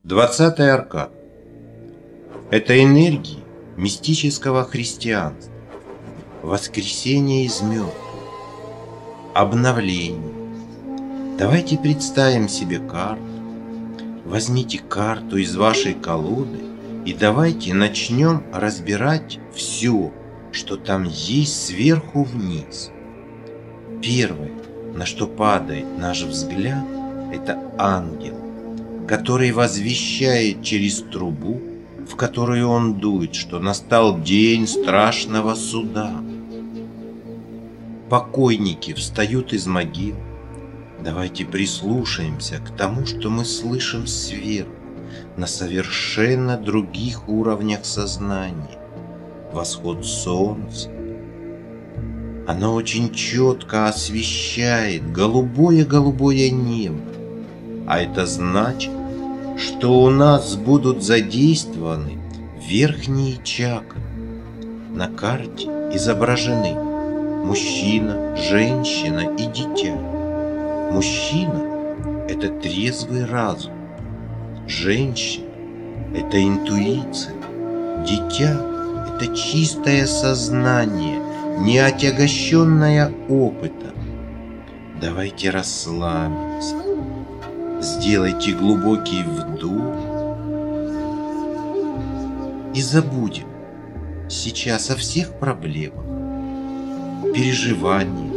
20-й аркан – это энергии мистического христианства, воскресение из мертвых, обновление. Давайте представим себе карту. Возьмите карту из вашей колоды и давайте начнем разбирать все, что там есть сверху вниз. Первое, на что падает наш взгляд, это ангел, который возвещает через трубу, в которую он дует, что настал день страшного суда. Покойники встают из могил. Давайте прислушаемся к тому, что мы слышим сверху, на совершенно других уровнях сознания. Восход солнца. Оно очень четко освещает голубое-голубое небо. А это значит, что у нас будут задействованы верхние чакры. На карте изображены мужчина, женщина и дитя. Мужчина – это трезвый разум. Женщина – это интуиция. Дитя – это чистое сознание, не отягощенное опытом. Давайте расслабимся. Сделайте глубокий вдох и забудем сейчас о всех проблемах, переживаниях.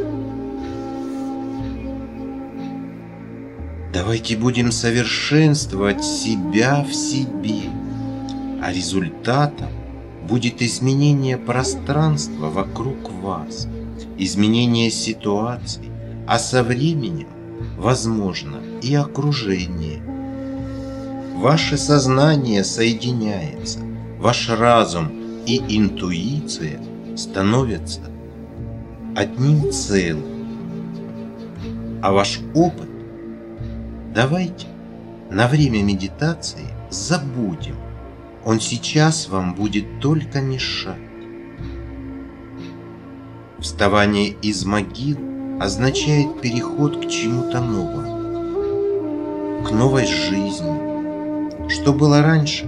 Давайте будем совершенствовать себя в себе, а результатом будет изменение пространства вокруг вас, изменение ситуаций, а со временем возможно и окружение. Ваше сознание соединяется, ваш разум и интуиция становятся одним целым. А ваш опыт давайте на время медитации забудем. Он сейчас вам будет только мешать. Вставание из могил означает переход к чему-то новому, к новой жизни. Что было раньше?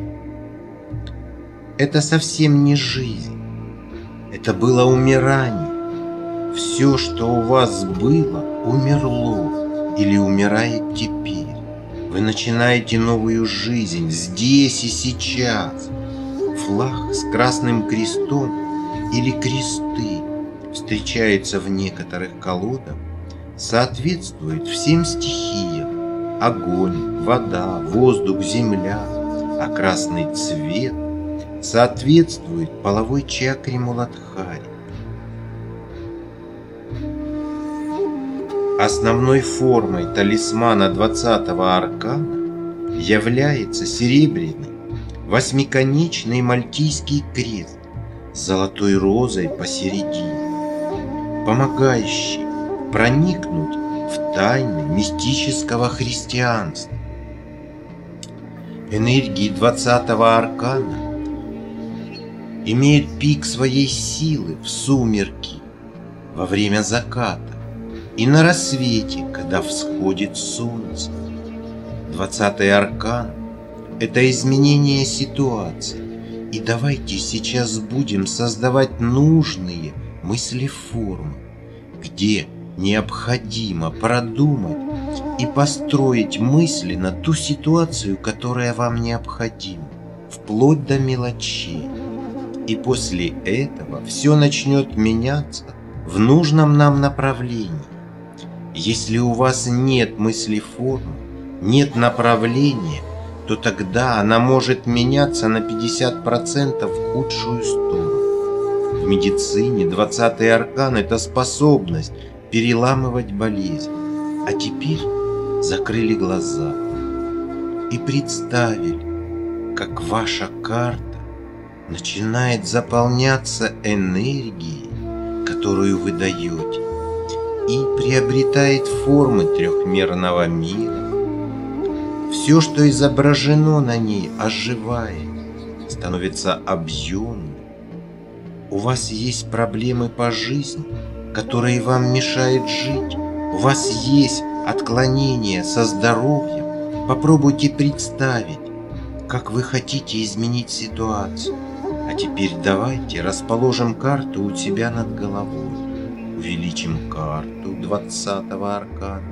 Это совсем не жизнь. Это было умирание. Все, что у вас было, умерло или умирает теперь. Вы начинаете новую жизнь здесь и сейчас. Флаг с красным крестом или кресты встречается в некоторых колодах, соответствует всем стихиям: огонь, вода, воздух, земля, а красный цвет соответствует половой чакре Муладхари. Основной формой талисмана 20-го аркана является серебряный восьмиконечный мальтийский крест с золотой розой посередине, помогающий проникнуть в тайны мистического христианства. Энергии 20-го аркана имеют пик своей силы в сумерки, во время заката и на рассвете, когда всходит солнце. 20-й аркан – это изменение ситуации. И давайте сейчас будем создавать нужные мыслеформы, где необходимо продумать и построить мысли на ту ситуацию, которая вам необходима, вплоть до мелочей. И после этого все начнет меняться в нужном нам направлении. Если у вас нет мыслеформы, нет направления, то тогда она может меняться на 50% в худшую сторону. В медицине 20-й аркан – это способность переламывать болезнь. А теперь закрыли глаза и представили, как ваша карта начинает заполняться энергией, которую вы даете, и приобретает формы трехмерного мира. Все, что изображено на ней, оживает, становится объемным. У вас есть проблемы по жизни, которые вам мешают жить. У вас есть отклонения со здоровьем. Попробуйте представить, как вы хотите изменить ситуацию. А теперь давайте расположим карту у себя над головой. Увеличим карту 20-го аркана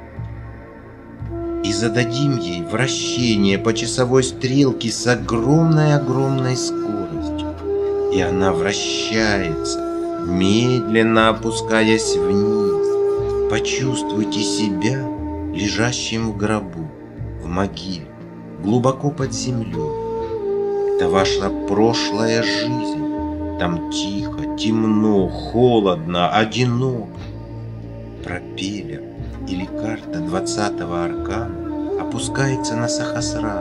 и зададим ей вращение по часовой стрелке с огромной скоростью. И она вращается, медленно опускаясь вниз. Почувствуйте себя лежащим в гробу, в могиле, глубоко под землей. Это ваша прошлая жизнь. Там тихо, темно, холодно, одиноко. Пропеллер или карта 20-го аркана опускается на Сахасрару.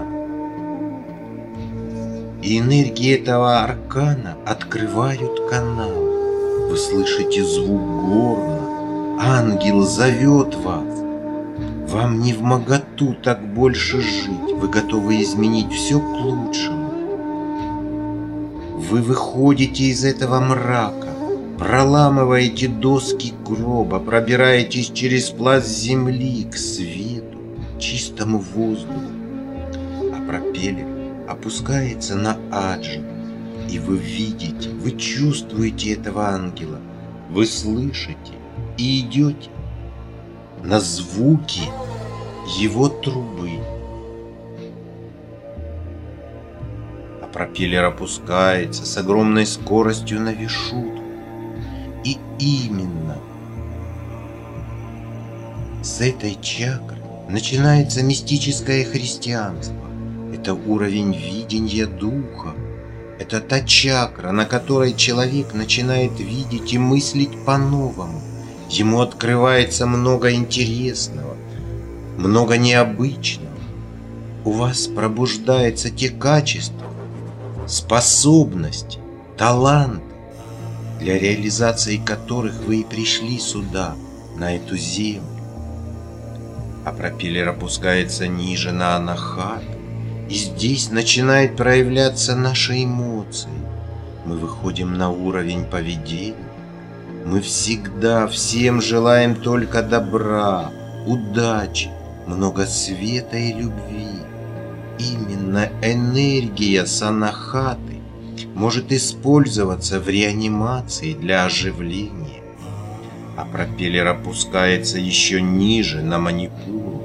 И энергии этого аркана открывают канал. Вы слышите звук горна. Ангел зовет вас. Вам не вмоготу так больше жить. Вы готовы изменить все к лучшему. Вы выходите из этого мрака, проламываете доски гроба, пробираетесь через пласт земли к свету, чистому воздуху. А пропеллер опускается на Аджу, и вы видите, вы чувствуете этого ангела, вы слышите и идете на звуки его трубы. А пропеллер опускается с огромной скоростью на Вишудху. И именно с этой чакры начинается мистическое христианство. Это уровень видения духа. Это та чакра, на которой человек начинает видеть и мыслить по-новому. Ему открывается много интересного, много необычного. У вас пробуждаются те качества, способности, таланты, для реализации которых вы и пришли сюда, на эту землю. А пропеллер опускается ниже на Анахату, и здесь начинают проявляться наши эмоции. Мы выходим на уровень поведения. Мы всегда всем желаем только добра, удачи, много света и любви. Именно энергия Санахаты может использоваться в реанимации для оживления. А пропеллер опускается еще ниже, на Манипуру,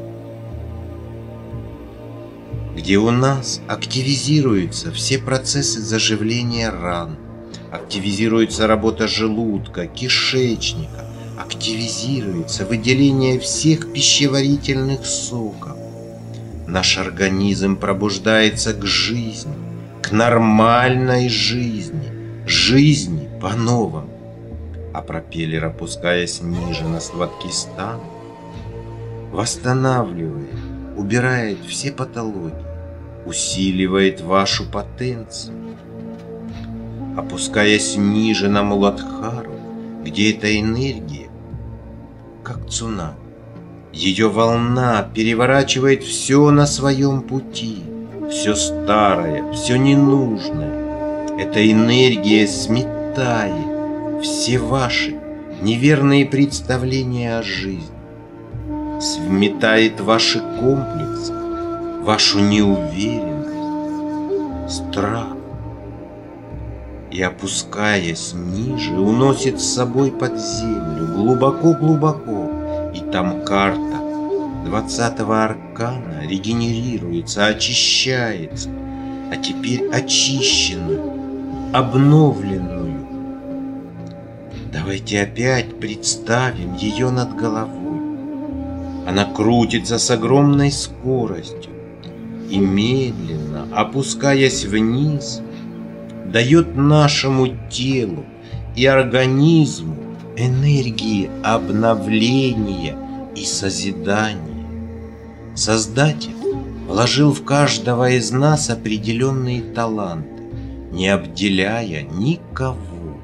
где у нас активизируются все процессы заживления ран, активизируется работа желудка, кишечника, активизируется выделение всех пищеварительных соков. Наш организм пробуждается к жизни, к нормальной жизни, жизни по-новому. А пропеллер, опускаясь ниже на Сваткистан, восстанавливает, убирает все патологии, усиливает вашу потенцию. Опускаясь ниже на Муладхару, где эта энергия, как цунами, ее волна переворачивает все на своем пути, все старое, все ненужное. Эта энергия сметает все ваши неверные представления о жизни, сметает ваши комплексы, вашу неуверенность, страх, и, опускаясь ниже, уносит с собой под землю, глубоко-глубоко, и там карта 20-го аркана регенерируется, очищается, а теперь очищенную, обновленную. Давайте опять представим ее над головой. Она крутится с огромной скоростью и, медленно опускаясь вниз, дает нашему телу и организму энергии обновления и созидания. Создатель вложил в каждого из нас определенные таланты, не обделяя никого.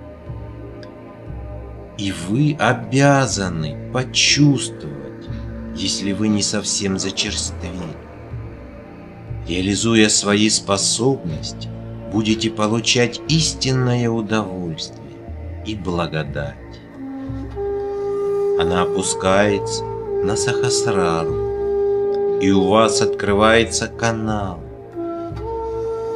И вы обязаны почувствовать, если вы не совсем зачерствели. Реализуя свои способности, будете получать истинное удовольствие и благодать. Она опускается на Сахасрару, и у вас открывается канал.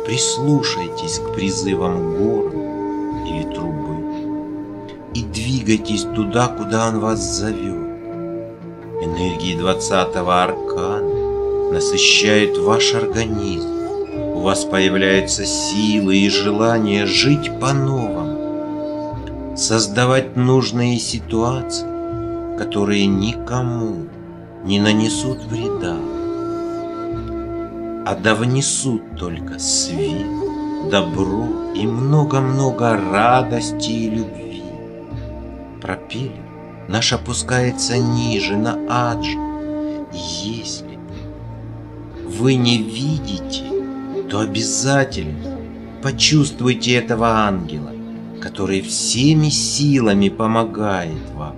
Прислушайтесь к призывам горна или трубы и двигайтесь туда, куда он вас зовет. Энергии 20-го аркана насыщают ваш организм. У вас появляются силы и желание жить по-новому, создавать нужные ситуации, которые никому не нанесут вреда, а да внесут только свет, добро и много-много радости и любви. Пропеллер наш опускается ниже, на аджу. Если вы не видите, то обязательно почувствуйте этого ангела, который всеми силами помогает вам.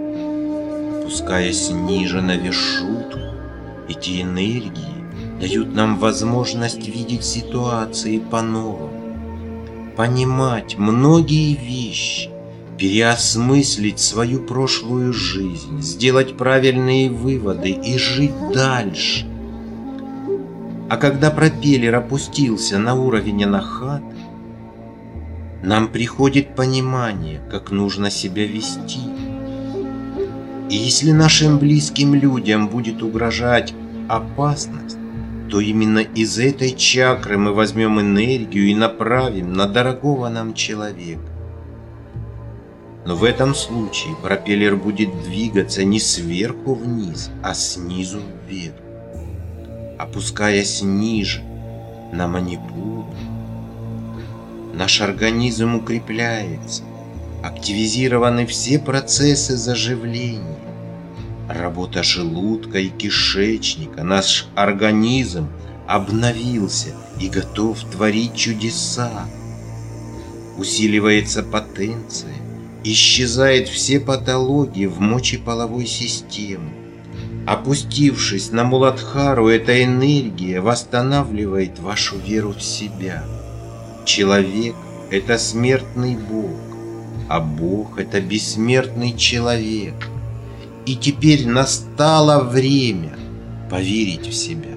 Опускаясь ниже на вишутку, эти энергии дают нам возможность видеть ситуации по-новому, понимать многие вещи, переосмыслить свою прошлую жизнь, сделать правильные выводы и жить дальше. А когда пропеллер опустился на уровень анахаты, нам приходит понимание, как нужно себя вести. И если нашим близким людям будет угрожать опасность, то именно из этой чакры мы возьмем энергию и направим на дорогого нам человека. Но в этом случае пропеллер будет двигаться не сверху вниз, а снизу вверх. Опускаясь ниже на манипулу, наш организм укрепляется, активизированы все процессы заживления, работа желудка и кишечника, наш организм обновился и готов творить чудеса. Усиливается потенция, исчезают все патологии в мочеполовой системе. Опустившись на Муладхару, эта энергия восстанавливает вашу веру в себя. Человек – это смертный Бог, а Бог – это бессмертный человек. И теперь настало время поверить в себя.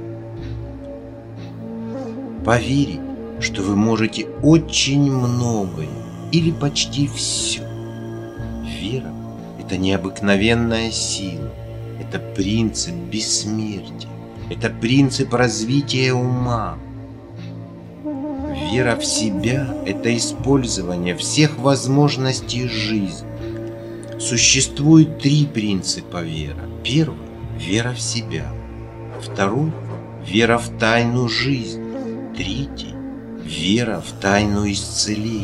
Поверить, что вы можете очень многое или почти все. Вера – это необыкновенная сила, это принцип бессмертия, это принцип развития ума. Вера в себя – это использование всех возможностей жизни. Существует 3 принципа веры. Первый – вера в себя. Второй – вера в тайну жизни. Третий – вера в тайну исцеления.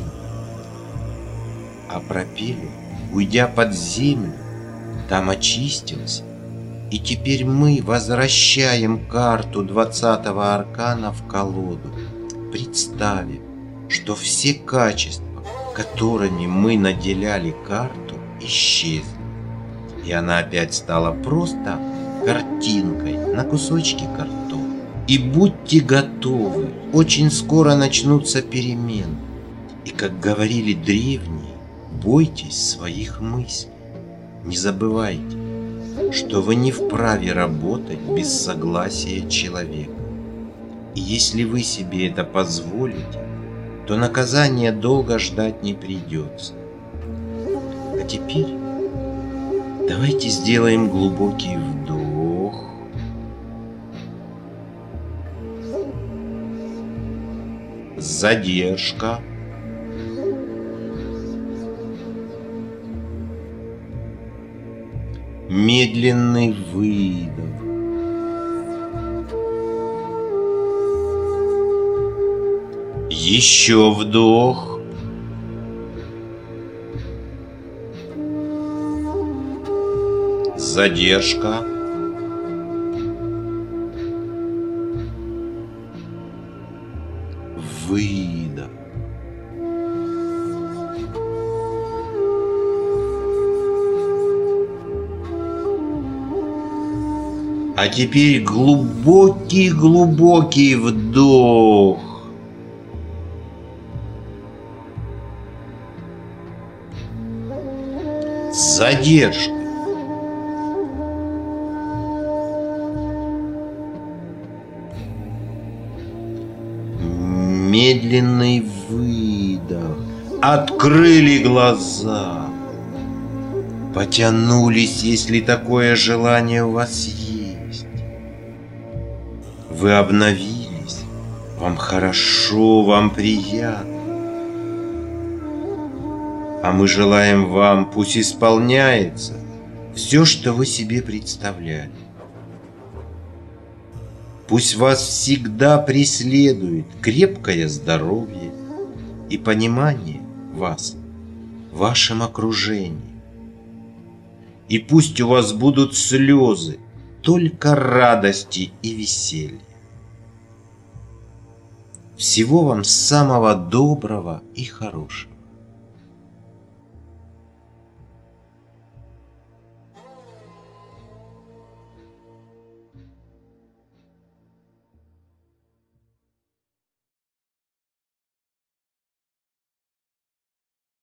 А пропеллер, уйдя под землю, там очистился, и теперь мы возвращаем карту 20-го аркана в колоду, представив, что все качества, которыми мы наделяли карту, исчезли, и она опять стала просто картинкой на кусочке картона. И будьте готовы, очень скоро начнутся перемены. И, как говорили древние, бойтесь своих мыслей. Не забывайте, что вы не вправе работать без согласия человека. И если вы себе это позволите, то наказание долго ждать не придется. А теперь давайте сделаем глубокий вдох. Задержка. Медленный выдох. Еще вдох. Задержка. Выдох. А теперь глубокий-глубокий вдох. Задержка. медленный выдох, открыли глаза, потянулись, если такое желание у вас есть. Вы обновились, вам хорошо, вам приятно. А мы желаем вам, пусть исполняется все, что вы себе представляли. Пусть вас всегда преследует крепкое здоровье и понимание вас в вашем окружении. И пусть у вас будут слезы только радости и веселья. Всего вам самого доброго и хорошего.